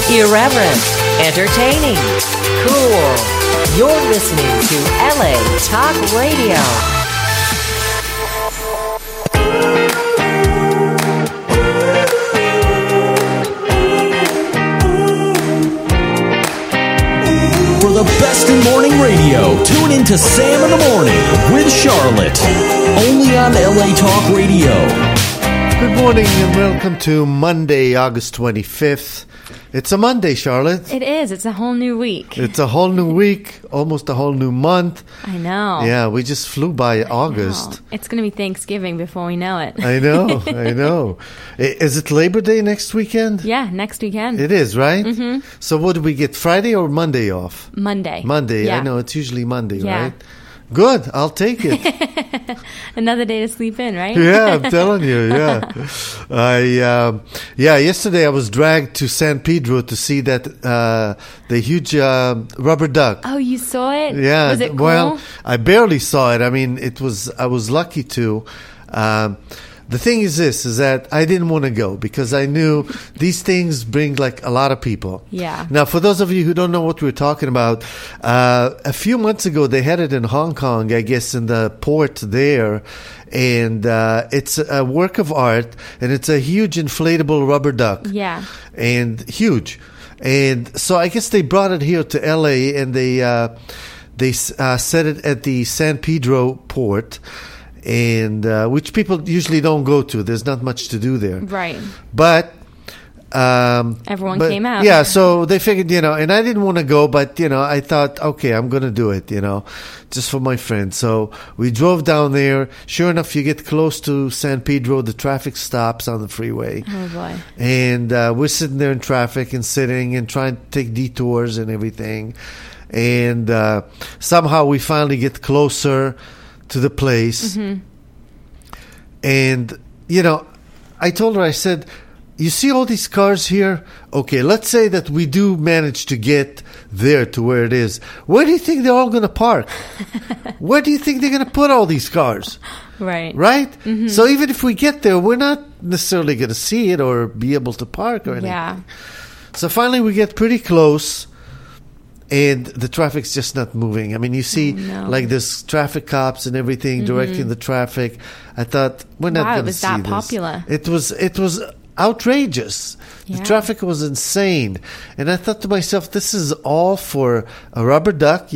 Irreverent, entertaining, cool. You're listening to LA Talk Radio. For the best in morning radio, tune in to Sam in the Morning with Charlotte. Only on LA Talk Radio. Good morning and welcome to Monday, August 25th. It's a Monday, Charlotte. It is. It's a whole new week. It's a whole new week, almost a whole new month. I know. Yeah, we just flew by August. It's going to be Thanksgiving before we know it. I know, I know. Is it Labor Day next weekend? Yeah, next weekend. It is, right? Mm-hmm. So what do we get, Friday or Monday off? Monday. Monday, yeah. I know. It's usually Monday, yeah. right? Good, I'll take it. Another day to sleep in, right? Yeah, I'm telling you, yeah. Yesterday I was dragged to San Pedro to see that the huge rubber duck. Oh, you saw it? Yeah. Was it cool? Well, I barely saw it. I mean, I was lucky to. The thing is that I didn't want to go because I knew these things bring like a lot of people. Yeah. Now, for those of you who don't know what we're talking about, a few months ago they had it in Hong Kong, I guess, in the port there, and it's a work of art, and it's a huge inflatable rubber duck. Yeah. And huge, and so I guess they brought it here to LA, and they set it at the San Pedro port. And which people usually don't go to. There's not much to do there. Right. But everyone came out. Yeah, so they figured, and I didn't want to go, but, I thought, okay, I'm going to do it, just for my friends. So we drove down there. Sure enough, you get close to San Pedro, the traffic stops on the freeway. Oh, boy. And we're sitting there in traffic and sitting and trying to take detours and everything. And somehow we finally get closer to the place. Mm-hmm. And, I told her, I said, you see all these cars here? Okay, let's say that we do manage to get there to where it is. Where do you think they're all going to park? Where do you think they're going to put all these cars? Right. Right? Mm-hmm. So even if we get there, we're not necessarily going to see it or be able to park or anything. Yeah. So finally we get pretty close. And the traffic's just not moving. I mean, you see, like there's traffic cops and everything directing the traffic. I thought we're not going to see this. Wow, it was that popular. It was outrageous. Yeah. The traffic was insane, and I thought to myself, this is all for a rubber duck,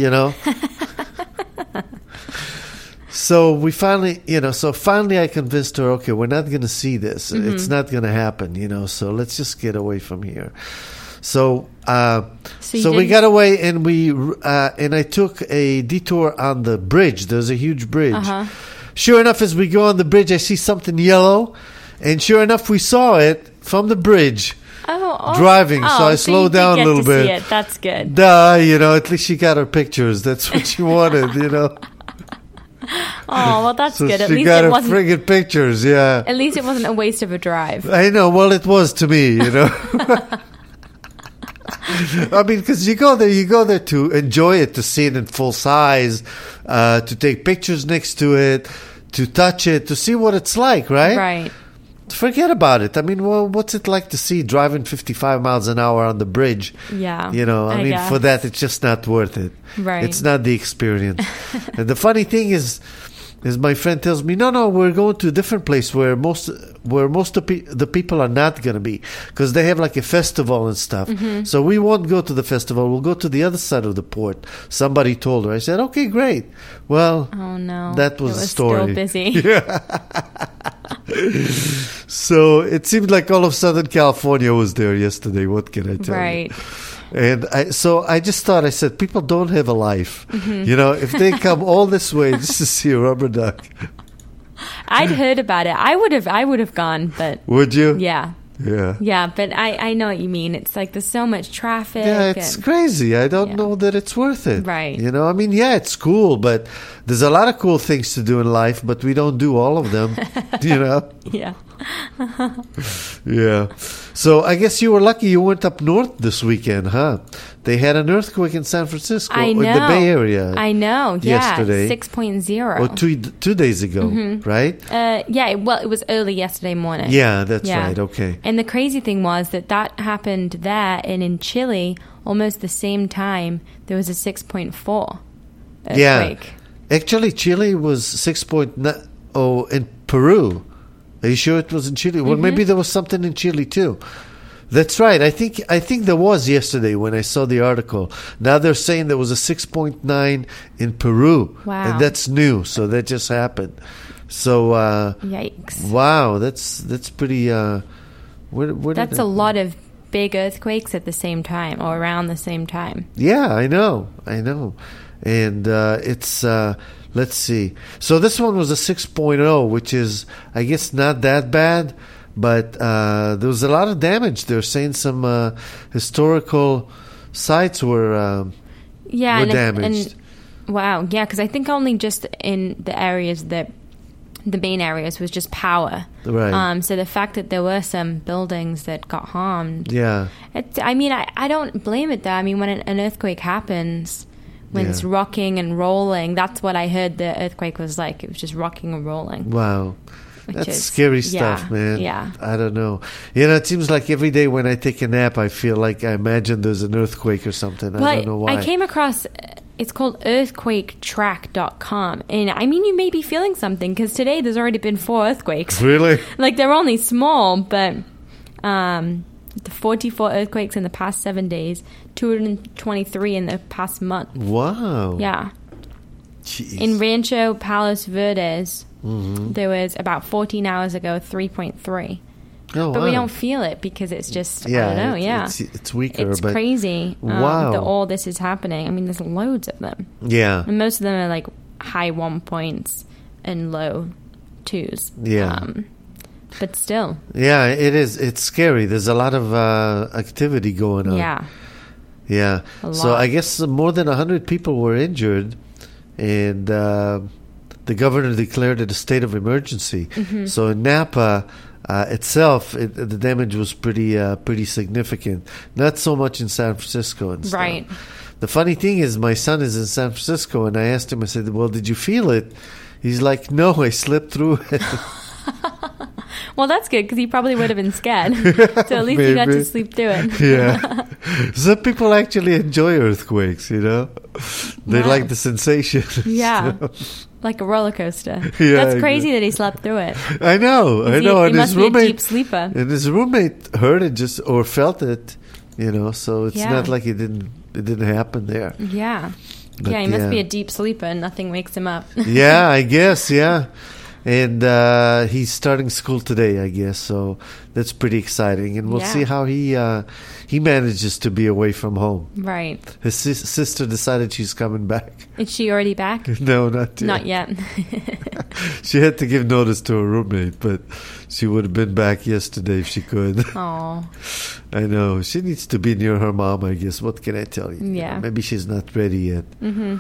So we finally, I convinced her, okay, we're not going to see this. Mm-hmm. It's not going to happen, so let's just get away from here. So we got away, and and I took a detour on the bridge. There's a huge bridge. Uh-huh. Sure enough, as we go on the bridge, I see something yellow, and sure enough, we saw it from the bridge. Driving, so I slowed down a little bit. See it. That's good. At least she got her pictures. That's what she wanted, Oh, well, that's so good. At she least got it her wasn't friggin' pictures, yeah. At least it wasn't a waste of a drive. I know. Well, it was to me, I mean, because you go there to enjoy it, to see it in full size, to take pictures next to it, to touch it, to see what it's like, right? Right. Forget about it. I mean, well, what's it like to see driving 55 miles an hour on the bridge? Yeah. I mean, guess. for that, it's just not worth it. Right. It's not the experience. And the funny thing is my friend tells me, no, we're going to a different place where most of the people are not going to be, because they have like a festival and stuff. Mm-hmm. So we won't go to the festival. We'll go to the other side of the port. Somebody told her. I said, okay, great. Well, oh no, that was the story. Still busy. Yeah. So it seemed like all of Southern California was there yesterday. What can I tell you? Right. And I just thought, I said, people don't have a life. Mm-hmm. If they come all this way just to see a rubber duck. I'd heard about it. I would have gone, but... Would you? Yeah. Yeah. Yeah, but I know what you mean. It's like there's so much traffic. Yeah, it's crazy. I don't know that it's worth it. Right. I mean, yeah, it's cool, but there's a lot of cool things to do in life, but we don't do all of them, Yeah. Yeah. So I guess you were lucky you went up north this weekend, huh? They had an earthquake in San Francisco, I know. in the Bay Area. I know. Yesterday. 6.0. Or 2 days ago, right? It was early yesterday morning. Yeah, that's right. Okay. And the crazy thing was that happened there, and in Chile, almost the same time, there was a 6.4 earthquake. Yeah. Actually, Chile was 6.9 in Peru. Are you sure it was in Chile? Well, maybe there was something in Chile too. That's right. I think there was yesterday when I saw the article. Now they're saying there was a 6.9 in Peru. Wow. And that's new, so that just happened. So yikes. Wow, that's pretty that's a lot of big earthquakes at the same time or around the same time. Yeah, I know. And it's let's see. So this one was a 6.0, which is, I guess, not that bad, but there was a lot of damage. They're saying some historical sites were damaged. Wow, yeah, because I think only just in the areas that the main areas was just power. Right. So the fact that there were some buildings that got harmed. Yeah. I don't blame it though. I mean, when an earthquake happens, when it's rocking and rolling, that's what I heard the earthquake was like. It was just rocking and rolling. Wow. That's scary stuff, man. Yeah. I don't know. It seems like every day when I take a nap, I feel like I imagine there's an earthquake or something. I don't know why. I came across, it's called earthquaketrack.com. And I mean, you may be feeling something because today there's already been 4 earthquakes. Really? Like they're only small, but the 44 earthquakes in the past 7 days, 223 in the past month. Wow. Yeah. Jeez. In Rancho Palos Verdes, there was about 14 hours ago 3.3. Oh, but wow. we don't feel it because it's just, I don't know, It's weaker. It's but crazy wow. that all this is happening. I mean, there's loads of them. Yeah. And most of them are like high 1 points and low 2s. Yeah. But still. Yeah, it is. It's scary. There's a lot of activity going on. Yeah. Yeah. So I guess more than 100 people were injured, and the governor declared it a state of emergency. So in Napa itself, the damage was pretty significant. Not so much in San Francisco and stuff. Right. The funny thing is, my son is in San Francisco, and I asked him, I said, well, did you feel it? He's like, no, I slept through it. Well, that's good because he probably would have been scared. So at least he got to sleep through it. Yeah. Some people actually enjoy earthquakes, They like the sensation. Yeah. Like a roller coaster. Yeah, That's crazy that he slept through it. I know. He And must his be a roommate, deep sleeper. And his roommate heard it or felt it, so it's not like it didn't happen there. Yeah. But he must be a deep sleeper and nothing wakes him up. Yeah, I guess, yeah. And he's starting school today, I guess, so that's pretty exciting. And we'll see how he manages to be away from home. Right. His sister decided she's coming back. Is she already back? No, not yet. Not yet. She had to give notice to her roommate, but she would have been back yesterday if she could. Oh. I know. She needs to be near her mom, I guess. What can I tell you? Yeah. Maybe she's not ready yet.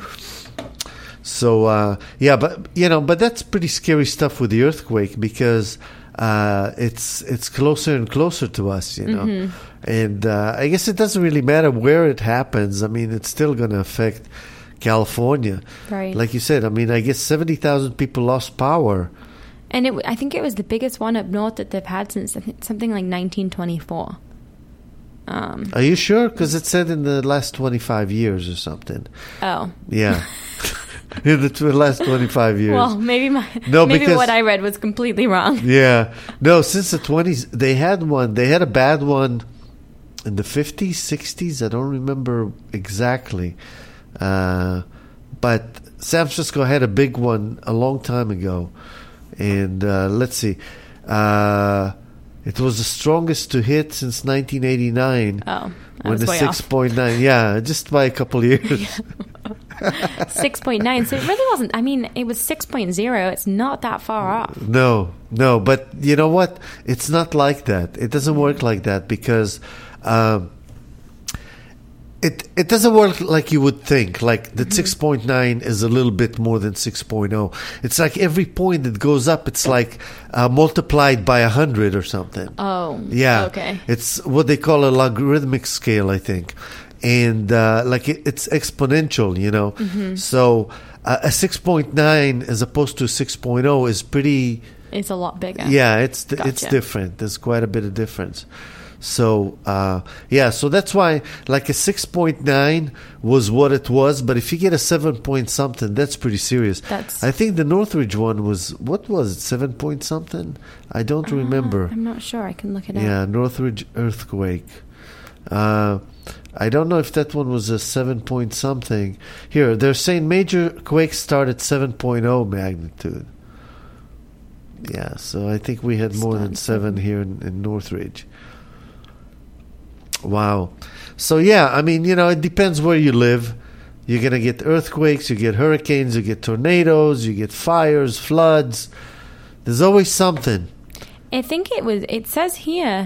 So, but that's pretty scary stuff with the earthquake because it's closer and closer to us, And I guess it doesn't really matter where it happens. I mean, it's still going to affect California. Right. Like you said, I mean, I guess 70,000 people lost power. And I think it was the biggest one up north that they've had since something like 1924. Are you sure? Because it said in the last 25 years or something. Oh. Yeah. In the last 25 years. Well, maybe what I read was completely wrong. Yeah. No, since the 20s, they had one. They had a bad one in the 50s, 60s. I don't remember exactly. But San Francisco had a big one a long time ago. And let's see. It was the strongest to hit since 1989. Oh, when the 6.9, yeah, just by a couple of years. 6.9. So it really wasn't. I mean, it was 6.0. It's not that far off. No. But you know what? It's not like that. It doesn't work like that because It doesn't work like you would think. Like the 6.9 is a little bit more than 6.0. It's like every point that goes up, it's like multiplied by 100 or something. Oh, yeah. Okay. It's what they call a logarithmic scale, I think, and it's exponential. So a 6.9 as opposed to 6.0 is pretty. It's a lot bigger. Yeah, it's Gotcha. different. There's quite a bit of difference. So, so that's why, like a 6.9 was what it was, but if you get a 7 point something, that's pretty serious. I think the Northridge one was, what was it, 7 point something? I don't remember. I'm not sure. I can look it up. Yeah, Northridge earthquake. I don't know if that one was a 7 point something. Here, they're saying major quakes start at 7.0 magnitude. Yeah, so I think we had more than 7 here in Northridge. Wow. So, I mean, it depends where you live. You're going to get earthquakes, you get hurricanes, you get tornadoes, you get fires, floods. There's always something. I think it says here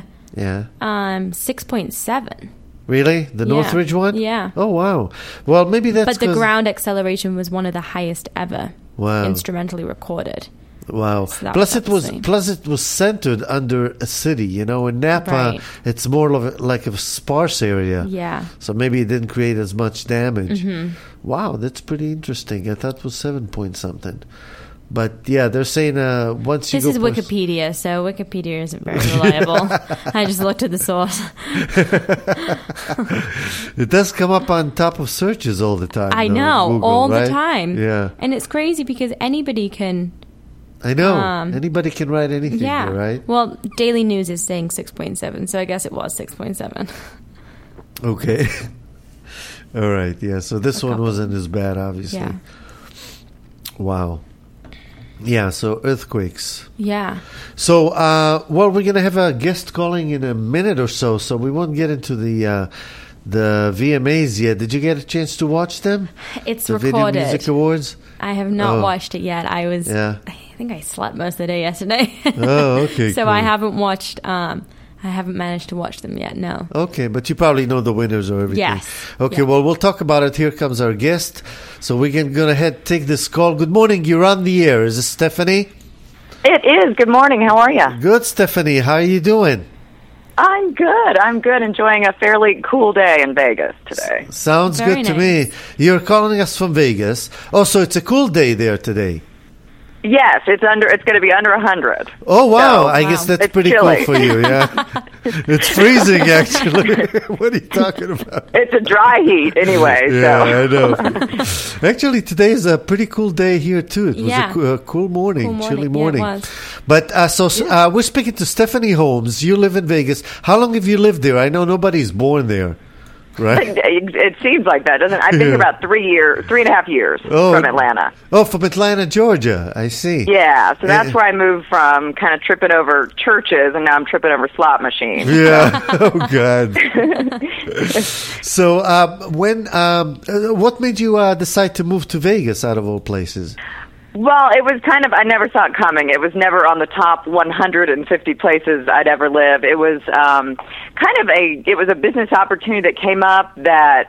6.7. Really? The Northridge one? Yeah. Oh, wow. Well, maybe that's But the ground acceleration was one of the highest ever Wow. instrumentally recorded. Wow. So Plus it was centered under a city, in Napa Right. it's more of like a sparse area. Yeah. So maybe it didn't create as much damage. Wow, that's pretty interesting. I thought it was 7 point something. But they're saying once you This go is Wikipedia, so Wikipedia isn't very reliable. I just looked at the source. It does come up on top of searches all the time. I though, know, Google, all right? the time. Yeah. And it's crazy because anybody can... I know. Anybody can write anything Yeah. here, right? Well, Daily News is saying 6.7, so I guess it was 6.7. Okay. All right. Yeah. So this one wasn't as bad, obviously. Yeah. Wow. Yeah. So earthquakes. Yeah. So, we're going to have a guest calling in a minute or so. So we won't get into the VMAs yet. Did you get a chance to watch them? It's the recorded. Video Music Awards. I have not watched it yet. I think I slept most of the day yesterday. Oh, okay. So cool. I haven't watched. I haven't managed to watch them yet. No. Okay, but you probably know the winners or everything. Yes. Okay, Yeah. well, we'll talk about it. Here comes our guest. So we can go ahead take this call. Good morning. You're on the air. Is this Stephanie? It is. Good morning. How are you? Good, Stephanie. How are you doing? I'm good. Enjoying a fairly cool day in Vegas today. Sounds Very good to nice. me. You're calling us from Vegas. Oh, so it's a cool day there today. Yes, it's going to be under 100. Oh, wow. So, I guess that's it's pretty chilly. cool for you, yeah. It's freezing, actually. What are you talking about? It's a dry heat anyway. Yeah, I so. know. Actually, today is a pretty cool day here, too. It was a cool morning, chilly morning. Yeah, it was. But we're speaking to Stephanie Holmes. You live in Vegas. How long have you lived there? I know nobody's born there, right? It seems like that, doesn't it? I've been here about 3.5 years from Atlanta. Oh, from Atlanta, Georgia. I see. Yeah, so that's where I moved from, kind of tripping over churches, and now I'm tripping over slot machines. Yeah. Oh, God. So, what made you decide to move to Vegas out of all places? Well, it was kind of, I never saw it coming. It was never on the top 150 places I'd ever live. It was it was a business opportunity that came up that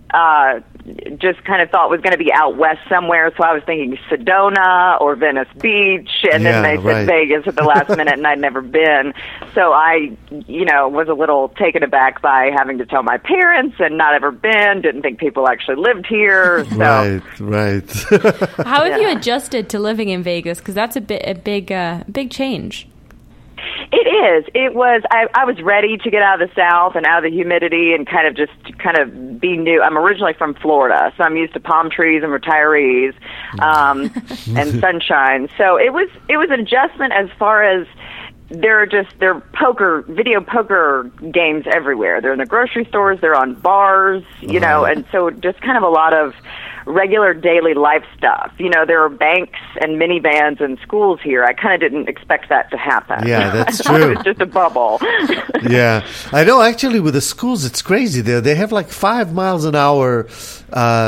just kind of thought was going to be out west somewhere. So I was thinking Sedona or Venice Beach, and then they said Vegas at the last minute, and I'd never been. So I, was a little taken aback by having to tell my parents and not ever been, didn't think people actually lived here. So. Right. How have you adjusted to living in Vegas? Because that's a big change. It is. It was. I was ready to get out of the South and out of the humidity and kind of be new. I'm originally from Florida, so I'm used to palm trees and retirees and sunshine. So it was an adjustment as far as there are video poker games everywhere. They're in the grocery stores. They're on bars, and so just kind of a lot of regular daily life stuff. There are banks and minivans and schools here. I kind of didn't expect that to happen. Yeah, that's I thought true. it was just a bubble. Yeah. I know, actually, with the schools, it's crazy there. They have like 5 miles an hour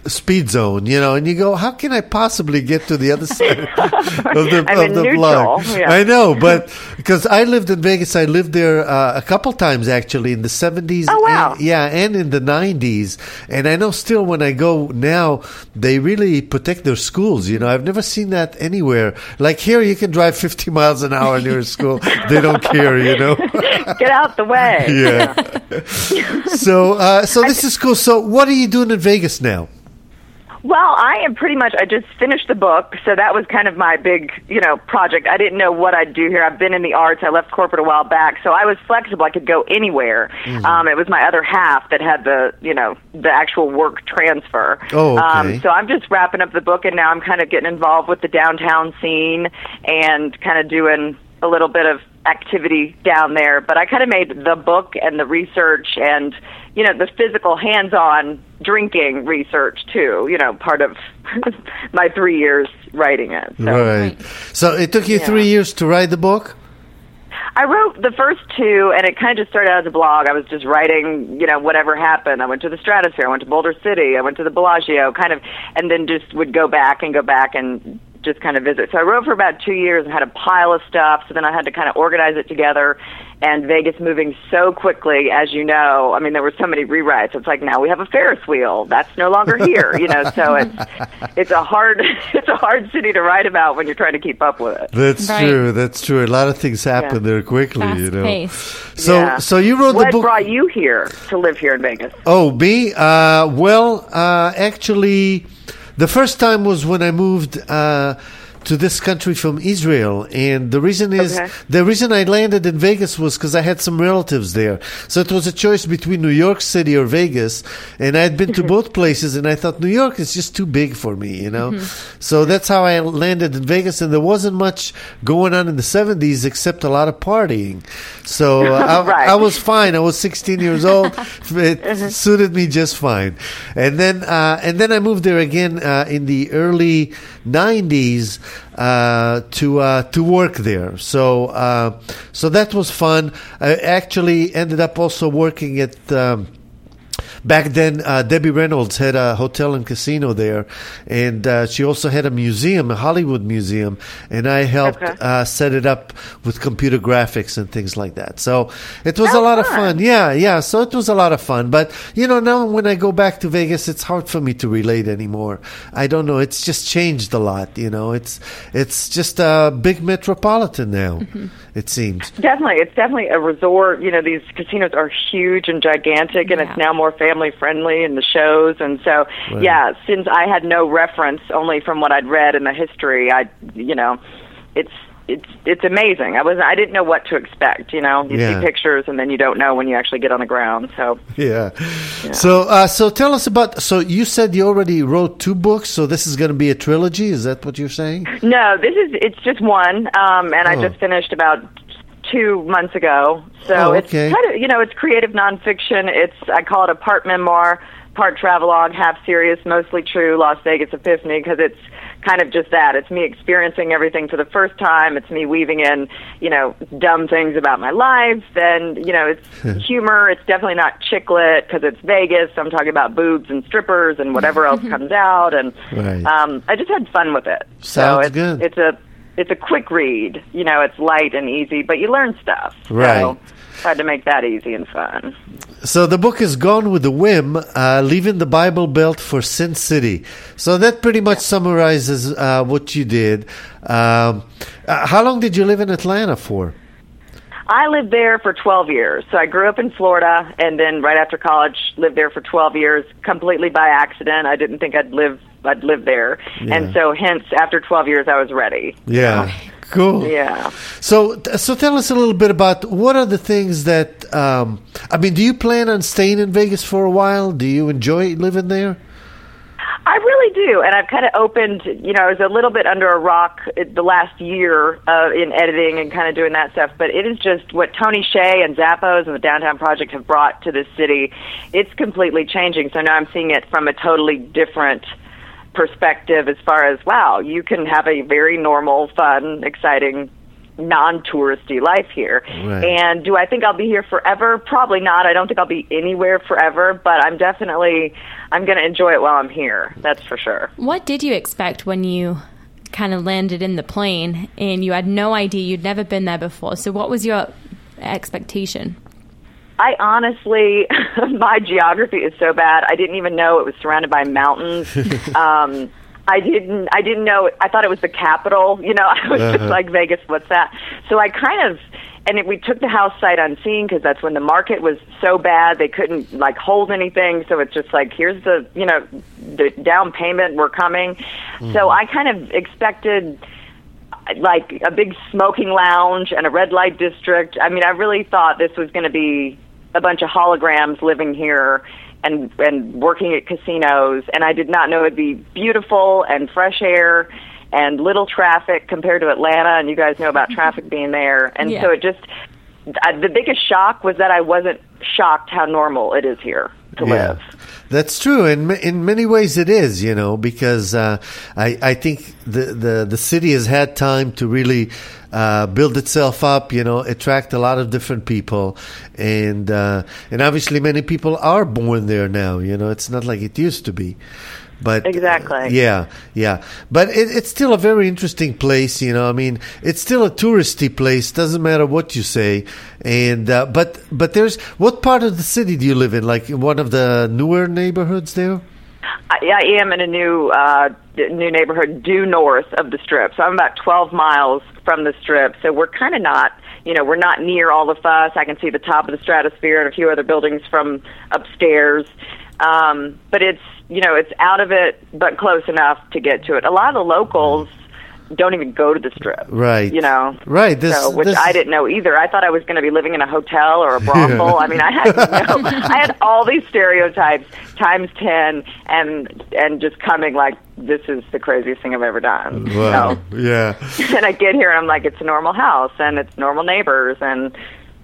speed zone, and you go, how can I possibly get to the other side of the block? Yeah. I know, but because I lived in Vegas, I lived there a couple times actually in the 70s. Oh, wow. And in the 90s. And I know still when I go now, they really protect their schools. I've never seen that anywhere. Like here, you can drive 50 miles an hour near a school. They don't care, Get out the way. Yeah. So this is cool. So what are you doing in Vegas now? Well, I am pretty much, I just finished the book, so that was kind of my big, project. I didn't know what I'd do here. I've been in the arts. I left corporate a while back, so I was flexible. I could go anywhere. Mm-hmm. It was my other half that had the actual work transfer. Oh, okay. So I'm just wrapping up the book, and now I'm kind of getting involved with the downtown scene and kind of doing a little bit of activity down there. But I kind of made the book and the research and the physical hands-on drinking research too, part of my 3 years writing it. So. Right. So it took you 3 years to write the book? I wrote the first two, and it kind of just started out as a blog. I was just writing, whatever happened. I went to the Stratosphere, I went to Boulder City, I went to the Bellagio, and then just would go back and just kind of visit. So I wrote for about 2 years and had a pile of stuff, so then I had to kind of organize it together. And Vegas moving so quickly, as you know, I mean, there were so many rewrites. It's like, now we have a Ferris wheel. That's no longer here, so it's a hard city to write about when you're trying to keep up with it. That's true. That's true. A lot of things happen there quickly, Fast-paced. So you wrote the book. What brought you here to live here in Vegas? Oh, me? Actually, the first time was when I moved to this country from Israel, and the reason I landed in Vegas was because I had some relatives there. So it was a choice between New York City or Vegas, and I had been to both places, and I thought New York is just too big for me, So that's how I landed in Vegas, and there wasn't much going on in the 70s except a lot of partying. So I was fine. I was 16 years old. It suited me just fine. And then I moved there again in the early 90s. To work there, so that was fun. I actually ended up also working at. Back then, Debbie Reynolds had a hotel and casino there, and she also had a museum, a Hollywood museum, and I helped set it up with computer graphics and things like that. So it was a lot of fun. Yeah. So it was a lot of fun. But, now when I go back to Vegas, it's hard for me to relate anymore. I don't know. It's just changed a lot, It's just a big metropolitan now, it seems. Definitely. It's definitely a resort. These casinos are huge and gigantic, and it's now more family-friendly in the shows. And so, since I had no reference, only from what I'd read in the history, it's amazing. I didn't know what to expect. You see pictures, and then you don't know when you actually get on the ground. So So tell us about. So you said you already wrote 2 books. So this is going to be a trilogy. Is that what you're saying? No, it's just one, and I just finished about 2 months ago. So it's kind of, it's creative nonfiction. I call it a part memoir, part travelogue, half serious, mostly true Las Vegas epiphany, because it's kind of just that. It's me experiencing everything for the first time. It's me weaving in, dumb things about my life. And, it's humor. It's definitely not chick lit because it's Vegas. I'm talking about boobs and strippers and whatever else comes out. And I just had fun with it. Sounds good. It's a quick read. It's light and easy, but you learn stuff. Right. So tried to make that easy and fun. So the book is Gone with a Whim, Leaving the Bible Belt for Sin City. So that pretty much summarizes what you did. How long did you live in Atlanta for? I lived there for 12 years. So I grew up in Florida, and then right after college, lived there for 12 years, completely by accident. I didn't think I'd live there. Yeah. And so hence, after 12 years, I was ready. Yeah. Cool. Yeah. So tell us a little bit about what are the things that, do you plan on staying in Vegas for a while? Do you enjoy living there? I really do, and I've kind of opened, I was a little bit under a rock the last year in editing and kind of doing that stuff, but it is just what Tony Hsieh and Zappos and the Downtown Project have brought to this city. It's completely changing, so now I'm seeing it from a totally different perspective as far as, wow, you can have a very normal, fun, exciting non-touristy life here. Right. And do I think I'll be here forever? Probably not. I don't think I'll be anywhere forever, but I'm going to enjoy it while I'm here. That's for sure. What did you expect when you kind of landed in the plane and you had no idea, you'd never been there before? So what was your expectation? I honestly, my geography is so bad. I didn't even know it was surrounded by mountains. I didn't know. I thought it was the capital. I was just like, Vegas, what's that? So I kind of, we took the house sight unseen because that's when the market was so bad they couldn't like hold anything. So it's just like, here's the down payment, we're coming. So I kind of expected like a big smoking lounge and a red light district. I mean, I really thought this was going to be a bunch of holograms living here and working at casinos, and I did not know it'd be beautiful and fresh air and little traffic compared to Atlanta, and you guys know about traffic being there. And so it just, the biggest shock was that I wasn't shocked how normal it is here to live. That's true. In many ways it is, because I think the city has had time to really build itself up, attract a lot of different people. And obviously many people are born there now, it's not like it used to be. But exactly. Yeah. But it's still a very interesting place, I mean, it's still a touristy place, doesn't matter what you say. And but there's, what part of the city do you live in? Like in one of the newer neighborhoods there? I am in a new neighborhood due north of the Strip. So I'm about 12 miles from the Strip. So we're kind of not, we're not near all the fuss. I can see the top of the Stratosphere and a few other buildings from upstairs. But it's, it's out of it, but close enough to get to it. A lot of the locals don't even go to the Strip. Right. Right. Which I didn't know either. I thought I was going to be living in a hotel or a brothel. I mean, I had all these stereotypes times 10 and just coming like, this is the craziest thing I've ever done. Wow. Yeah. And I get here and I'm like, it's a normal house and it's normal neighbors and,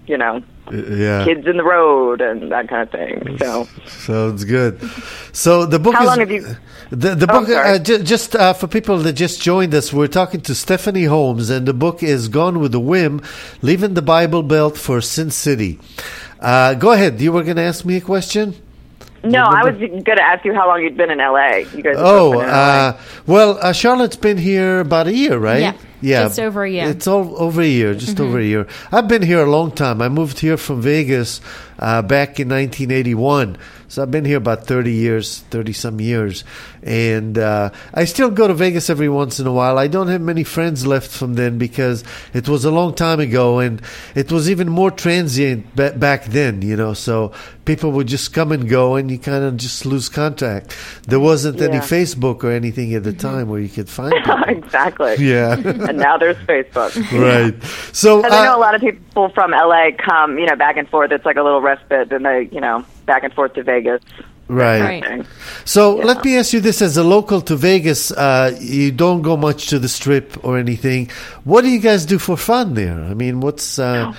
kids in the road and that kind of thing. So sounds good. So the book How long have you? The book just for people that just joined us, we're talking to Stephanie Holmes, and the book is Gone with a Whim: Leaving the Bible Belt for Sin City. Go ahead. You were going to ask me a question? No, I was going to ask you how long you'd been in LA. You guys. Well, Charlotte's been here about a year, right? Yeah, just over a year. It's all over a year, just over a year. I've been here a long time. I moved here from Vegas back in 1981. So I've been here about 30-some years. And I still go to Vegas every once in a while. I don't have many friends left from then because it was a long time ago. And it was even more transient back then, So people would just come and go and you kind of just lose contact. There wasn't any Facebook or anything at the time where you could find people. Exactly. Yeah. And now there's Facebook. Right. So I know a lot of people from LA come, back and forth. It's like a little respite, and they, back and forth to Vegas. Right. So let me ask you this: as a local to Vegas, you don't go much to the Strip or anything. What do you guys do for fun there? I mean, what's well,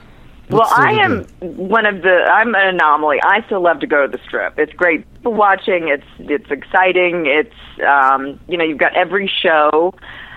I'm an anomaly. I still love to go to the Strip. It's great for watching. It's exciting. It's you've got every show.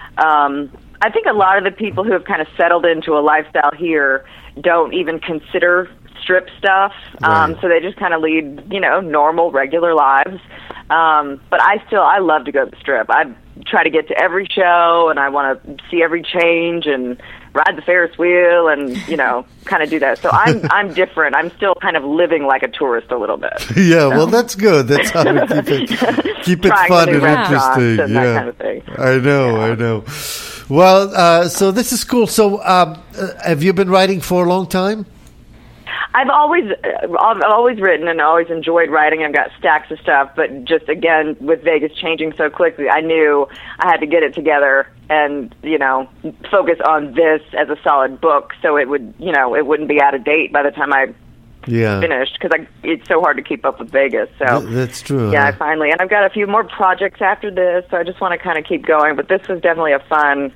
I think a lot of the people who have kind of settled into a lifestyle here don't even consider Strip stuff. So they just kind of lead, normal, regular lives. But I love to go to the Strip. I try to get to every show, and I want to see every change and ride the Ferris wheel and, kind of do that. So I'm different. I'm still kind of living like a tourist a little bit. Yeah, well, that's good. That's how we keep it fun and interesting. And that kind of thing. I know. Well, so this is cool. So have you been writing for a long time? I've always written and always enjoyed writing. I've got stacks of stuff, but just again with Vegas changing so quickly, I knew I had to get it together and focus on this as a solid book, so it would it wouldn't be out of date by the time I finished, because it's so hard to keep up with Vegas. So that's true. Yeah, finally, and I've got a few more projects after this, so I just want to kind of keep going. But this was definitely a fun,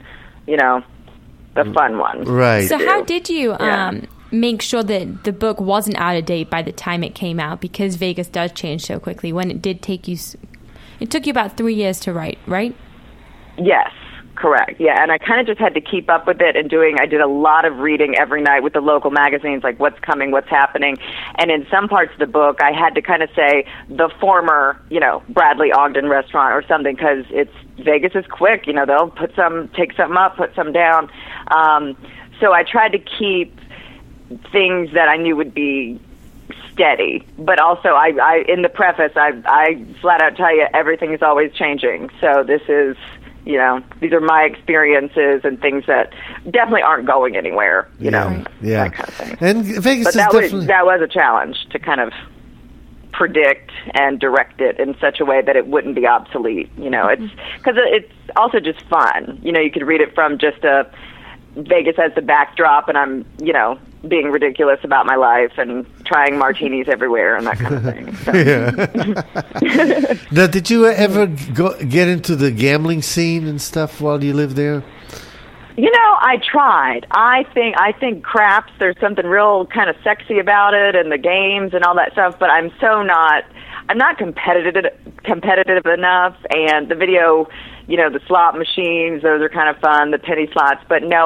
fun one. Right. So how did you make sure that the book wasn't out of date by the time it came out, because Vegas does change so quickly? When it did take you, it took you about 3 years to write, right? Yes, Correct. Yeah, and I kind of just had to keep up with it I did a lot of reading every night with the local magazines, like what's coming, what's happening. And in some parts of the book, I had to kind of say the former, Bradley Ogden restaurant or something, because Vegas is quick. They'll take something up, put some down. So I tried to keep things that I knew would be steady, but also I in the preface, I flat out tell you everything is always changing. So this is, these are my experiences and things that definitely aren't going anywhere, that kind of thing. And Vegas but that was a challenge to kind of predict and direct it in such a way that it wouldn't be obsolete. It's because it's also just fun. You could read it from just Vegas as the backdrop, and I'm, being ridiculous about my life and trying martinis everywhere and that kind of thing. So. Yeah. Now, did you ever get into the gambling scene and stuff while you lived there? I tried. I think craps, there's something real kind of sexy about it and the games and all that stuff, but I'm not competitive enough, and the video, the slot machines, those are kind of fun, the penny slots, but no,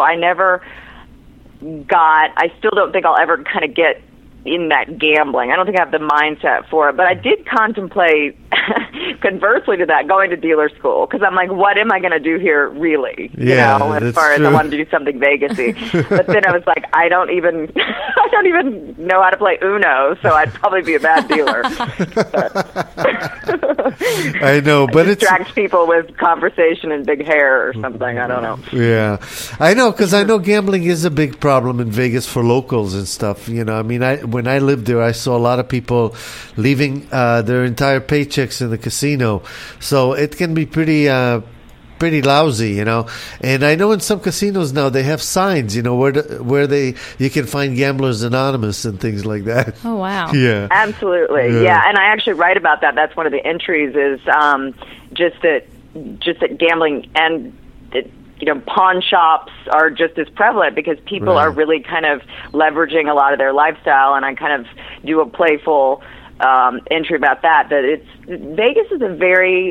I still don't think I'll ever kind of get in that gambling. I don't think I have the mindset for it, but I did contemplate, conversely to that, going to dealer school, because I'm like, what am I going to do here, really? As far as I wanted to do something Vegas-y. But then I was like, I don't even know how to play Uno, so I'd probably be a bad dealer. I know, but it distracts people with conversation and big hair or something. I don't know. Yeah, I know, because I know gambling is a big problem in Vegas for locals and stuff. When I lived there, I saw a lot of people leaving their entire paychecks in the casino. So it can be pretty lousy, And I know in some casinos now they have signs, where you can find Gamblers Anonymous and things like that. Oh, wow. Yeah. Absolutely. Yeah. And I actually write about that. That's one of the entries is just that gambling and pawn shops are just as prevalent because people are really kind of leveraging a lot of their lifestyle, and I kind of do a playful entry about that Vegas is a very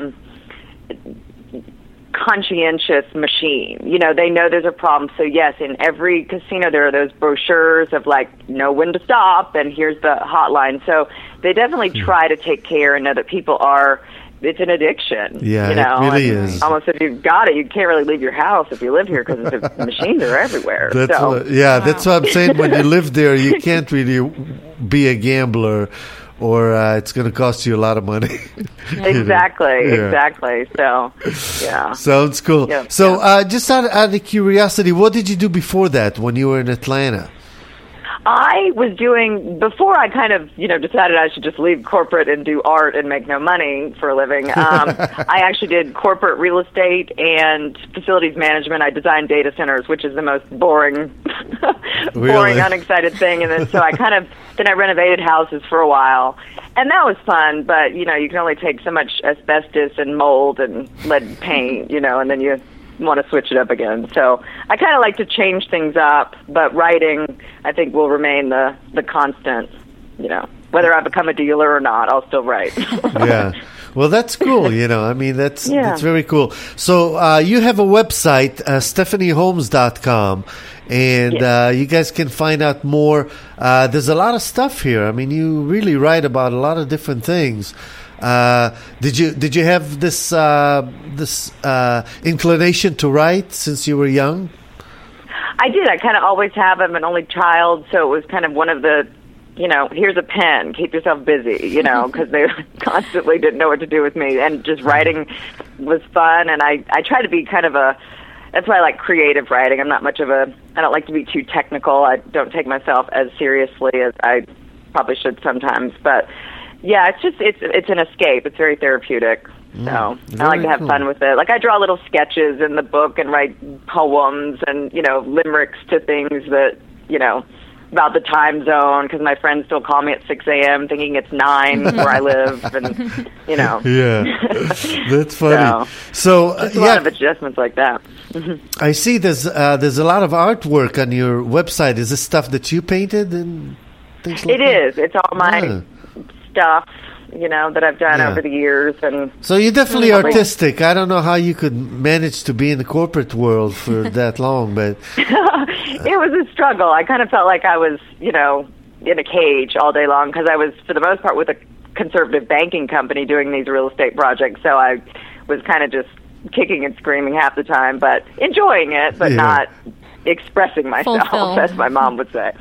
conscientious machine. They know there's a problem. So yes, in every casino there are those brochures of know when to stop and here's the hotline. So they definitely try to take care and know that people it's an addiction. Yeah, it really is. Almost if you've got it, you can't really leave your house if you live here because the machines are everywhere. That's what I'm saying. When you live there, you can't really be a gambler, or it's going to cost you a lot of money. Exactly. So, yeah. Sounds cool. Yeah, so, just out of curiosity, what did you do before that when you were in Atlanta? I was doing, before I kind of, decided I should just leave corporate and do art and make no money for a living, I actually did corporate real estate and facilities management. I designed data centers, which is the most boring, unexcited thing. And then so then I renovated houses for a while. And that was fun, but, you can only take so much asbestos and mold and lead paint, and then you want to switch it up again. So I kind of like to change things up, but writing, I think, will remain the constant. Whether I become a dealer or not, I'll still write. Yeah. Well, that's cool. That's very cool. So you have a website, StephanieHolmes.com, and you guys can find out more. There's a lot of stuff here. You really write about a lot of different things. Did you have this inclination to write since you were young? I did. I kind of always have. I'm an only child, so it was kind of one of the, here's a pen, keep yourself busy, because they constantly didn't know what to do with me. And just writing was fun, and I try to be kind of that's why I like creative writing. I don't like to be too technical. I don't take myself as seriously as I probably should sometimes, but yeah, it's an escape. It's very therapeutic. So I like to have fun with it. I draw little sketches in the book and write poems and, limericks to things that, about the time zone, because my friends still call me at 6 a.m. thinking it's 9 where I live, and, Yeah, that's funny. So a lot of adjustments like that. I see there's a lot of artwork on your website. Is this stuff that you painted and things like that? It is. It's all my stuff. that I've done over the years. And so you're definitely artistic. I don't know how you could manage to be in the corporate world for that long, but it was a struggle. I kind of felt like I was, in a cage all day long because I was, for the most part, with a conservative banking company doing these real estate projects. So I was kind of just kicking and screaming half the time, but enjoying it, but not expressing myself, as my mom would say.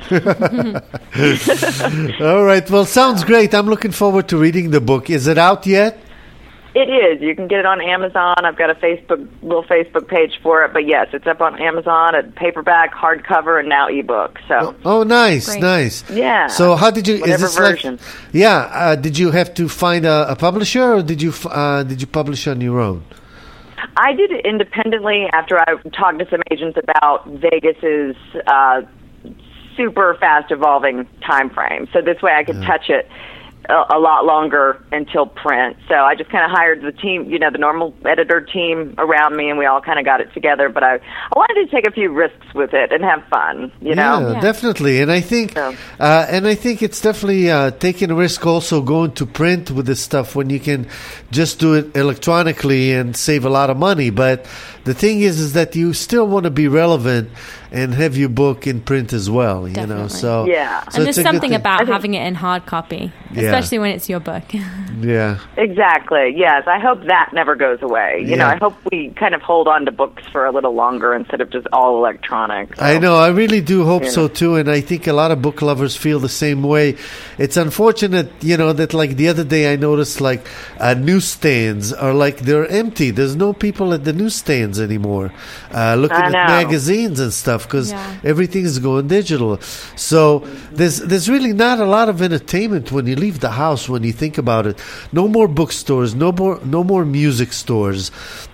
All right. Well, sounds great. I'm looking forward to reading the book. Is it out yet? It is. You can get it on Amazon. I've got a little Facebook page for it. But yes, it's up on Amazon at paperback, hardcover, and now ebook. So. Oh, nice, nice. Yeah. So how did you? Whatever is this version. Did you have to find a publisher, or did you publish on your own? I did it independently after I talked to some agents about Vegas's super fast evolving time frame. So this way I could touch it a lot longer until print. So I just kind of hired the team, the normal editor team around me, and we all kind of got it together. But I wanted to take a few risks with it and have fun, Yeah, definitely. And I think, it's definitely taking a risk also going to print with this stuff when you can just do it electronically and save a lot of money. But the thing is that you still want to be relevant and have your book in print as well, Definitely. So yeah. So and there's something about having it in hard copy, especially when it's your book. Yeah. Exactly. Yes. I hope that never goes away. I hope we kind of hold on to books for a little longer instead of just all electronic. So. I know. I really do hope so too, and I think a lot of book lovers feel the same way. It's unfortunate, that like the other day I noticed like newsstands are like they're empty. There's no people at the newsstands anymore looking at magazines and stuff because everything is going digital. So there's really not a lot of entertainment when you leave the house. When you think about it, no more bookstores, no more music stores.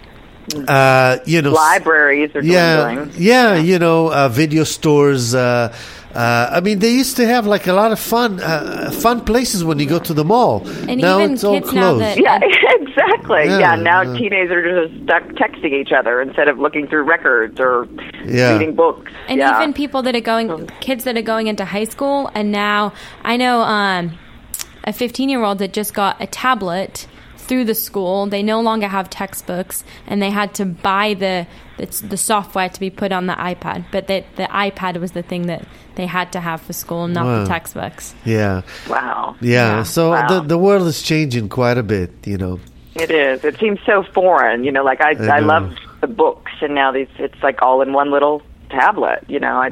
Libraries are dwindling. Video stores. I mean, they used to have like a lot of fun places when you go to the mall. And now even it's all kids now closed. Exactly. Now teenagers are just stuck texting each other instead of looking through records or reading books. And even people kids that are going into high school, and now I know a 15-year-old that just got a tablet through the school. They no longer have textbooks, and they had to buy the software to be put on the iPad. But the iPad was the thing that they had to have for school, not the textbooks. Yeah. Wow. Yeah. So the world is changing quite a bit, It is. It seems so foreign. Like I love the books, and now it's like all in one little tablet.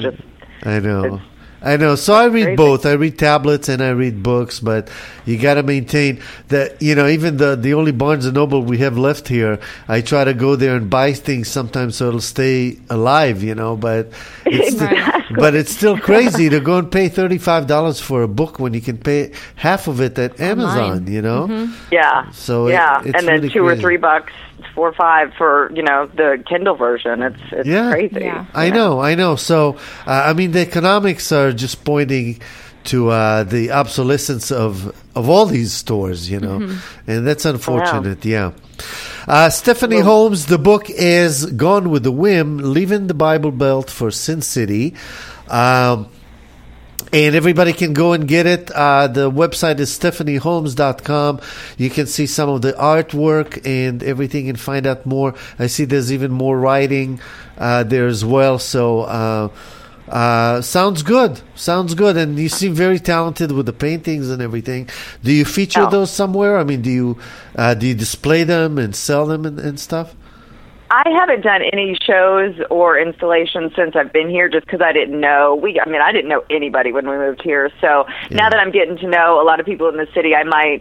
I know. So I read both. I read tablets and I read books, but you got to maintain that, even the only Barnes & Noble we have left here, I try to go there and buy things sometimes so it'll stay alive, but it's still crazy to go and pay $35 for a book when you can pay half of it at Amazon, Mm-hmm. Yeah. So it's and then really $2 or crazy. $3, $4 or $5 for the Kindle version. It's crazy. Yeah. I know. So the economics are just pointing to the obsolescence of all these stores, and that's unfortunate. Wow. Yeah. Stephanie Holmes, the book is Gone with the Whim: Leaving the Bible Belt for Sin City. And everybody can go and get it. The website is stephanieholmes.com. You can see some of the artwork and everything and find out more. I see there's even more writing there as well. So sounds good. And you seem very talented with the paintings and everything. Do you feature those somewhere? I mean, do you display them and sell them and stuff? I haven't done any shows or installations since I've been here just because I didn't know. I didn't know anybody when we moved here. So now that I'm getting to know a lot of people in the city, I might,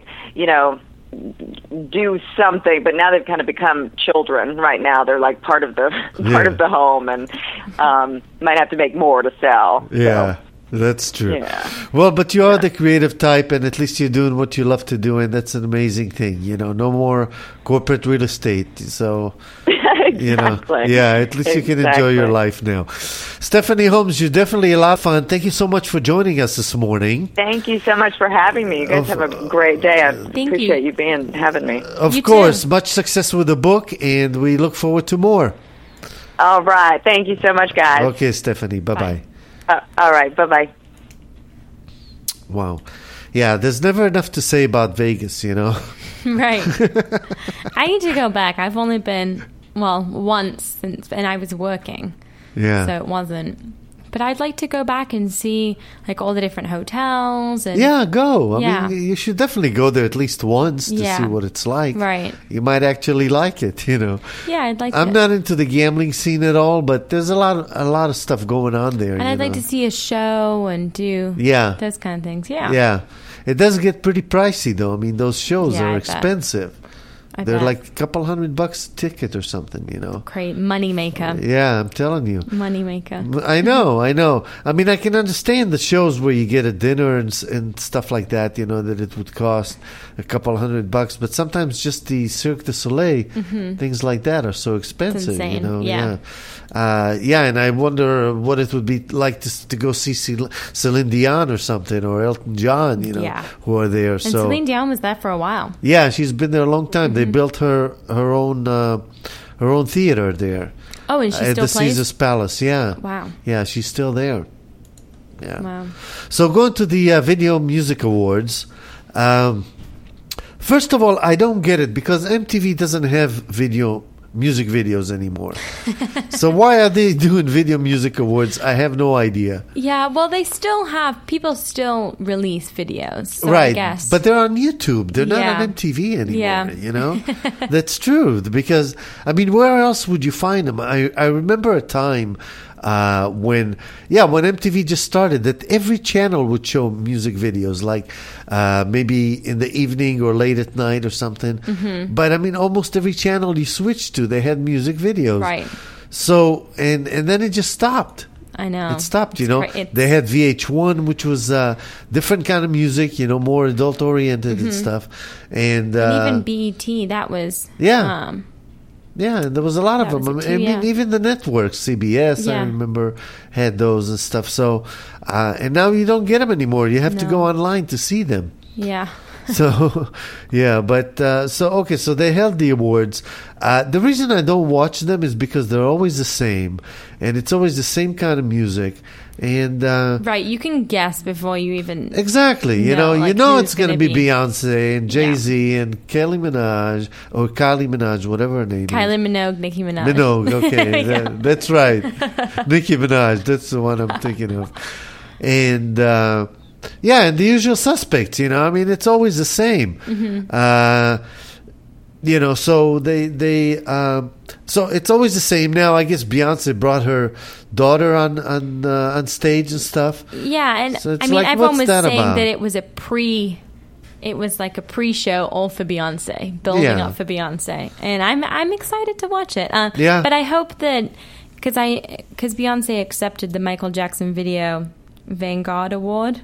do something. But now they've kind of become children right now. They're like part of the home, and might have to make more to sell. Yeah. So. That's true. Yeah. Well, but you are the creative type, and at least you're doing what you love to do, and that's an amazing thing. No more corporate real estate. So, Exactly. at least you can enjoy your life now. Stephanie Holmes, you're definitely a lot of fun. Thank you so much for joining us this morning. Thank you so much for having me. You guys have a great day. I appreciate you having me. Of course. Much success with the book, and we look forward to more. All right. Thank you so much, guys. Okay, Stephanie. Bye-bye. All right. Bye-bye. Wow. Yeah, there's never enough to say about Vegas, you know. Right. I need to go back. I've only been, once, and I was working. Yeah. So it wasn't. But I'd like to go back and see like all the different hotels. And Yeah, go. Yeah. I mean, you should definitely go there at least once to Yeah. see what it's like. Right. You might actually like it, you know. Yeah, I'd like to. I'm not into the gambling scene at all, but there's a lot of stuff going on there. And I'd like to see a show and do those kind of things. Yeah. Yeah. It does get pretty pricey, though. I mean, those shows Yeah, are I bet. expensive. They're bet. like a couple $100 a ticket or something, you know. Great money maker. Yeah, I'm telling you. Money maker. I know. I mean, I can understand the shows where you get a dinner and stuff like that, you know, that it would cost a couple $100, but sometimes just the Cirque du Soleil, things like that are so expensive, It's insane. you know. Yeah. And I wonder what it would be like to go see Celine Dion or something, or Elton John, you know, who are there. And Celine Dion was there for a while. Yeah, she's been there a long time. They built her own theater there. Oh, and she at still the plays? Caesars Palace. Yeah. Wow. Yeah, she's still there. Yeah. Wow. So going to the Video Music Awards. First of all, I don't get it because MTV doesn't have music videos anymore. So why are they doing Video Music Awards? I have no idea. Yeah, well, people still release videos. So Right, I guess. but they're on YouTube. They're not Yeah. on MTV anymore, Yeah. you know? That's true, because, I mean, where else would you find them? I remember a time when MTV just started, that every channel would show music videos, like maybe in the evening or late at night or something. Mm-hmm. But, I mean, almost every channel you switched to, they had music videos. Right. So, and then it just stopped. I know. It stopped, you know. It's They had VH1, which was different kind of music, you know, more adult-oriented and stuff. And even BET, that was... Yeah. Yeah, and there was a lot of That them. was I it too, mean, yeah. even the networks, CBS, I Yeah. remember, had those and stuff. So, and now you don't get them anymore. You have to No. go online to see them. Yeah. So, yeah, but, so they held the awards. The reason I don't watch them is because they're always the same, and it's always the same kind of music. And, Right, you can guess before you even... exactly, you No, know, like, it's who's going to gonna be be- Beyonce and Jay-Z and Kylie Minaj, whatever her name is. Kylie Minogue, Nicki Minaj. Minogue, okay, Yeah. that's right. Nicki Minaj, that's the one I'm thinking of. And and the usual suspects, you know. I mean, it's always the same. You know, so so it's always the same. Now, I guess Beyonce brought her daughter on stage and stuff. Yeah, and So it's I mean, like, everyone what's was that saying about? that it was it was like a pre-show all for Beyonce, building Yeah. up for Beyonce, and I'm excited to watch it. Yeah. But I hope that because Beyonce accepted the Michael Jackson Video Vanguard Award,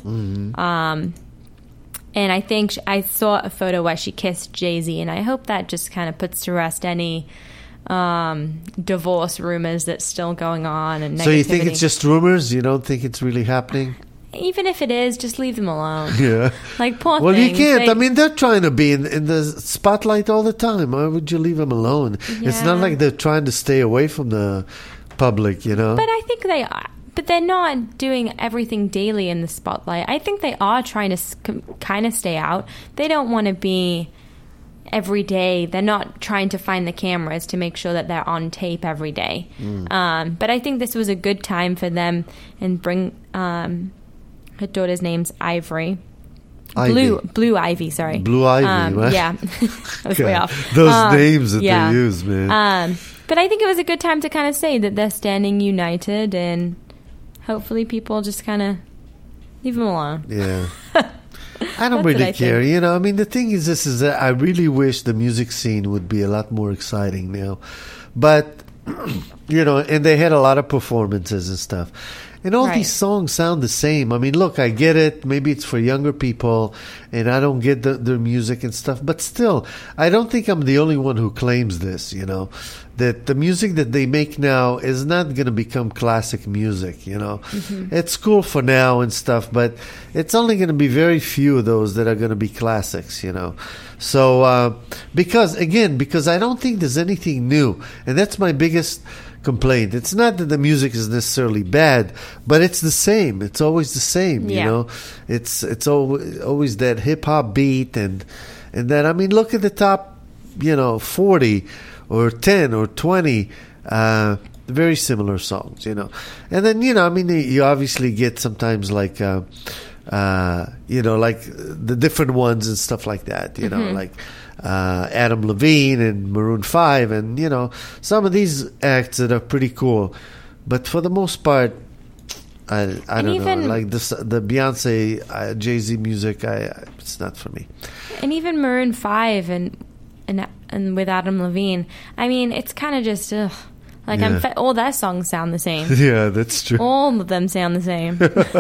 and I think I saw a photo where she kissed Jay-Z, and I hope that just kind of puts to rest any divorce rumors that's still going on and negativity. So you think it's just rumors? You don't think it's really happening? Even if it is, just leave them alone. Yeah. Like, poor Well, things. you can't. They- I mean, they're trying to be in the spotlight all the time. Why would you leave them alone? It's not Yeah. like they're trying to stay away from the public, you know? But I think they are. But they're not doing everything daily in the spotlight. I think they are trying to kind of stay out. They don't want to be every day. They're not trying to find the cameras to make sure that they're on tape every day. But I think this was a good time for them and bring her daughter's name's Ivory. Ivy. Blue Ivy, sorry. Blue Ivy, right? Yeah. I was way God, off. those names that yeah. they use, man. But I think it was a good time to kind of say that they're standing united, and hopefully people just kind of leave them alone. Yeah. I don't That's what really I care. think. You know, I mean, the thing is this, is that I really wish the music scene would be a lot more exciting now. But, you know, and they had a lot of performances and stuff. And all Right. these songs sound the same. I mean, look, I get it. Maybe it's for younger people, and I don't get their music and stuff. But still, I don't think I'm the only one who claims this, you know, that the music that they make now is not going to become classic music, you know. It's cool for now and stuff, but it's only going to be very few of those that are going to be classics, you know. So, because I don't think there's anything new. And that's my biggest complaint. It's not that the music is necessarily bad, but it's the same. It's always the same, you Yeah. know. It's always that hip hop beat and that. I mean, look at the top, 40 or 10 or 20 very similar songs, And then, I mean, you obviously get sometimes like like the different ones and stuff like that, like Adam Levine and Maroon 5 and, some of these acts that are pretty cool. But for the most part, I don't know, like the Beyonce, Jay-Z music, it's not for me. And even Maroon 5 and with Adam Levine, I mean, it's kind of just, ugh. Like, Yeah. all their songs sound the same. Yeah, that's true. All of them sound the same.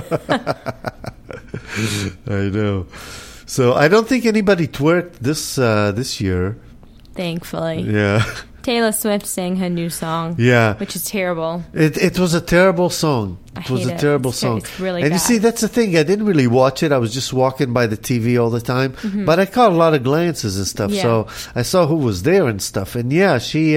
I know. So I don't think anybody twerked this year. Thankfully. Yeah. Taylor Swift sang her new song. Yeah. Which is terrible. It was a terrible song. I It was hate a it. terrible It's song. it's really and bad. you see, that's the thing. I didn't really watch it. I was just walking by the TV all the time. Mm-hmm. But I caught a lot of glances and stuff. Yeah. So I saw who was there and stuff. And yeah, she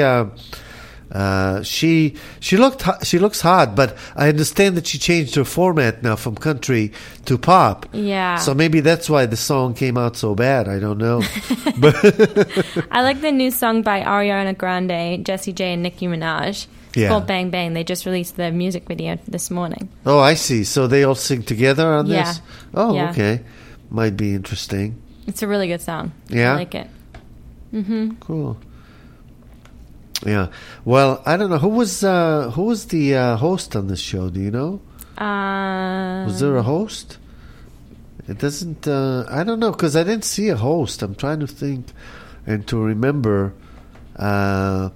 looks hot, but I understand that she changed her format now from country to pop. Yeah. So maybe that's why the song came out so bad. I don't know. I like the new song by Ariana Grande, Jessie J, and Nicki Minaj. It's Yeah. called Bang Bang. They just released the music video this morning. Oh, I see. So they all sing together on Yeah. this? Oh, Yeah. okay. Might be interesting. It's a really good song. Yeah? I like it. Cool. Yeah. Well, I don't know who was the host on this show. Do you know? Was there a host? It doesn't. I don't know because I didn't see a host. I'm trying to think and to remember. Yeah.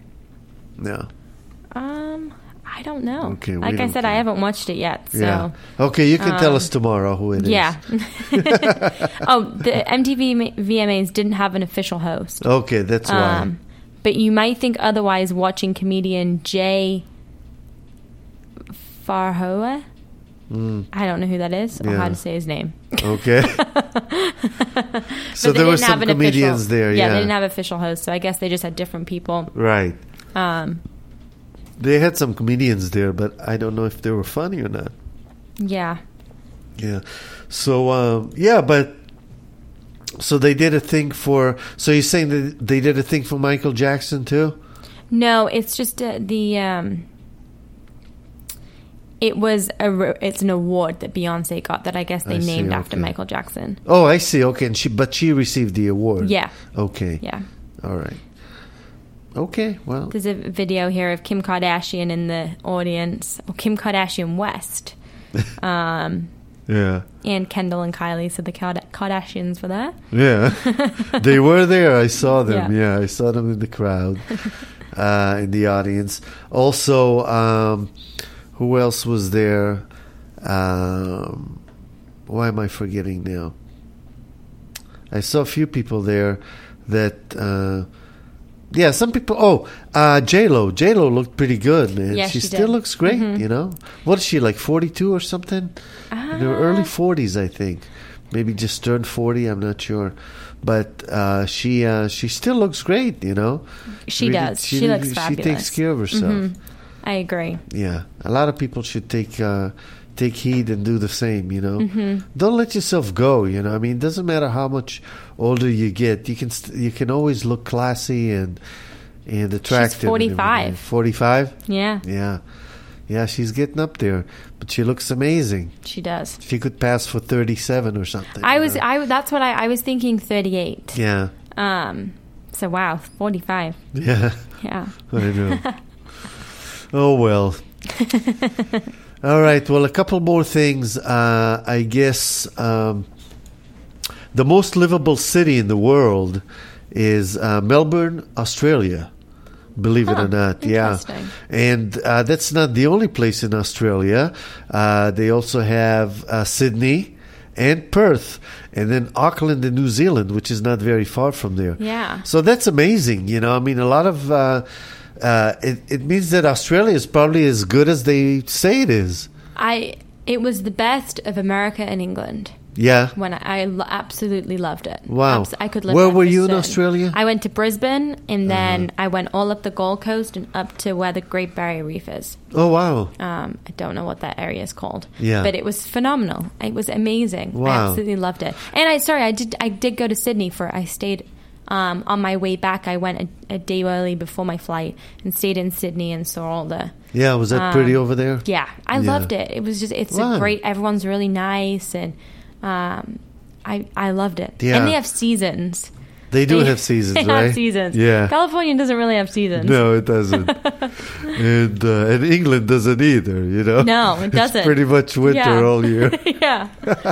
I don't know. Okay, we like I don't said, care. I haven't watched it yet. So. Yeah. Okay, you can tell us tomorrow who it is. Yeah. Oh, the MTV VMAs didn't have an official host. Okay, that's why. But you might think otherwise watching comedian Jay Farhoa. I don't know who that is or Yeah. how to say his name. Okay. So But they there were didn't have some an comedians official, there. Yeah, they didn't have official hosts, so I guess they just had different people. Right. Um, They had some comedians there, but I don't know if they were funny or not. yeah. Yeah. So, so they did a thing for, so you're saying that they did a thing for Michael Jackson too? No, it's just it's an award that Beyonce got that I guess they I see, named after okay. Michael Jackson. Oh, I see. Okay. And she received the award. Yeah. Okay. Yeah. All right. Okay. Well, There's a video here of Kim Kardashian in the audience, or Kim Kardashian West, yeah. and Kendall and Kylie, so the Kardashians were there. Yeah. They were there. I saw them. Yeah. Yeah. I saw them in the crowd, in the audience. Also, who else was there? Why am I forgetting now? I saw a few people there that, some people. Oh, J-Lo. J-Lo looked pretty good, man. Yeah, she she still did. looks great, What is she, like 42 or something? In her early 40s, I think. Maybe just turned 40, I'm not sure. But she still looks great, She does. She looks fabulous. She takes care of herself. I agree. Yeah, a lot of people should take heed and do the same. Don't let yourself go. I mean, it doesn't matter how much older you get. You can always look classy and attractive. She's 45. 45. Yeah, Yeah. She's getting up there, but she looks amazing. she does. She could pass for 37 or something. That's what I was thinking. 38. Yeah. So wow, 45. Yeah. Yeah. I know. Oh, well. All right. Well, a couple more things. I guess the most livable city in the world is Melbourne, Australia. Believe it or not. Yeah. Interesting. And that's not the only place in Australia. They also have Sydney and Perth, and then Auckland in New Zealand, which is not very far from there. Yeah. So that's amazing. I mean, a lot of... it means that Australia is probably as good as they say it is. It was the best of America and England. Yeah. When I absolutely loved it. Wow. I could live Where there were for you in certain. Australia? I went to Brisbane, and then I went all up the Gold Coast and up to where the Great Barrier Reef is. Oh, wow. I don't know what that area is called. Yeah. But it was phenomenal. It was amazing. I Wow. absolutely loved it. And I did go to Sydney I stayed on my way back. I went a day early before my flight and stayed in Sydney and saw all the... Yeah, was that pretty over there? Yeah, I loved it. It was just, Wow. a great, everyone's really nice, and I loved it. Yeah. And they have seasons. They do have seasons, they right? have seasons. Yeah. California doesn't really have seasons. No, it doesn't. and England doesn't either, you know? No, it doesn't. It's pretty much winter Yeah. all year. Yeah.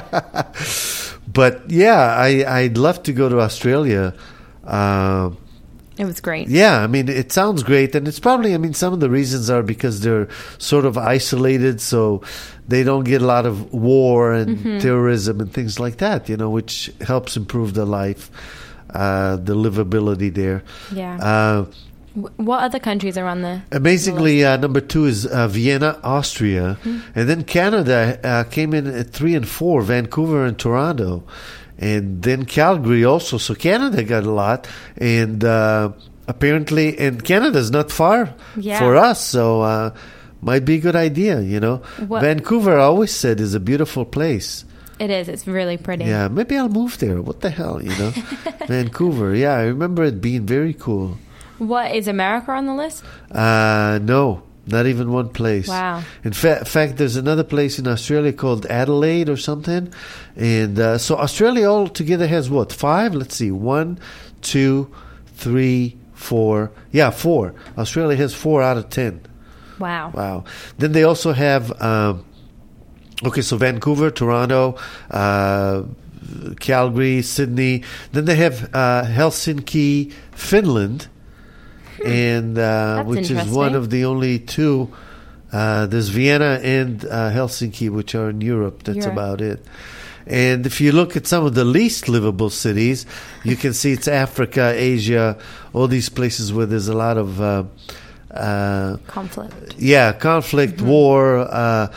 But yeah, I'd love to go to Australia. It was great. Yeah, I mean, it sounds great. And it's probably, I mean, some of the reasons are because they're sort of isolated, so they don't get a lot of war and terrorism and things like that, you know, which helps improve the life, the livability there. Yeah. What other countries are on the... Amazingly, number 2 is Vienna, Austria. And then Canada came in at 3 and 4, Vancouver and Toronto. And then Calgary also. So Canada got a lot. And apparently, and Canada's not far for us. So might be a good idea, you know. Vancouver, I always said, is a beautiful place. It is. It's really pretty. Yeah, maybe I'll move there. What the hell, you know. Vancouver, yeah, I remember it being very cool. What, is America on the list? No, not even one place. Wow. In fact, there's another place in Australia called Adelaide or something. And so Australia altogether has what, 5? Let's see, 1, 2, 3, 4. Yeah, 4. Australia has 4 out of 10. Wow. Wow. Then they also have, so Vancouver, Toronto, Calgary, Sydney. Then they have Helsinki, Finland. And which is one of the only 2. There's Vienna and Helsinki, which are in Europe. That's about it. And if you look at some of the least livable cities, you can see it's Africa, Asia, all these places where there's a lot of conflict. Yeah, conflict, war,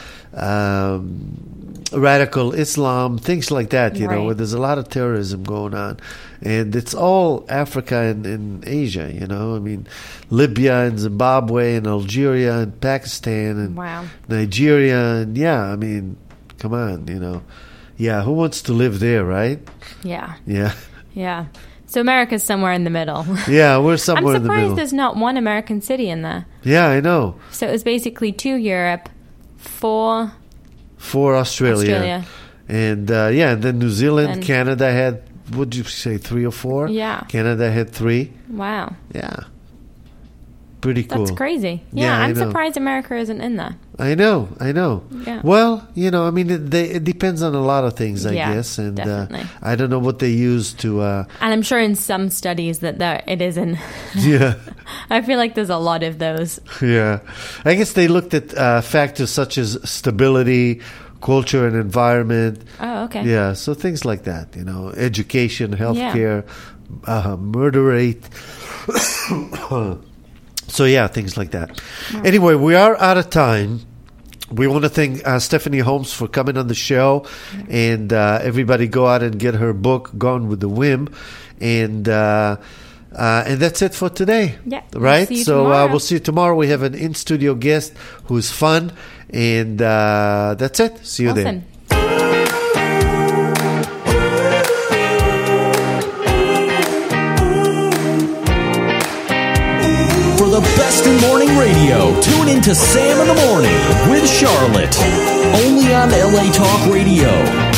radical Islam, things like that, you know, where there's a lot of terrorism going on. And it's all Africa and Asia, you know. I mean, Libya and Zimbabwe and Algeria and Pakistan and Nigeria. And, yeah, I mean, come on, you know. Yeah, who wants to live there, right? Yeah. Yeah. Yeah. So America's somewhere in the middle. Yeah, we're somewhere in the middle. I'm surprised there's not one American city in there. Yeah, I know. So it was basically 2 Europe, 4... 4 Australia. And, and then New Zealand, Canada had, what did you say, 3 or 4? Yeah. Canada had 3. Wow. Yeah. Pretty cool. That's crazy. Yeah, I'm surprised America isn't in there. I know. Yeah. Well, you know, I mean, it depends on a lot of things, I guess. And definitely. I don't know what they use to... and I'm sure in some studies that it isn't. Yeah. I feel like there's a lot of those. Yeah. I guess they looked at factors such as stability, culture and environment. Oh, okay. Yeah, so things like that, you know, education, healthcare, murder rate. So, yeah, things like that. Wow. Anyway, we are out of time. We want to thank Stephanie Holmes for coming on the show. And everybody go out and get her book, Gone with the Whim. And that's it for today. Yeah. Right? We'll we'll see you tomorrow. We have an in-studio guest who's fun. And that's it. See you then. For the best in morning radio, tune in to Sam in the Morning with Charlotte. Only on LA Talk Radio.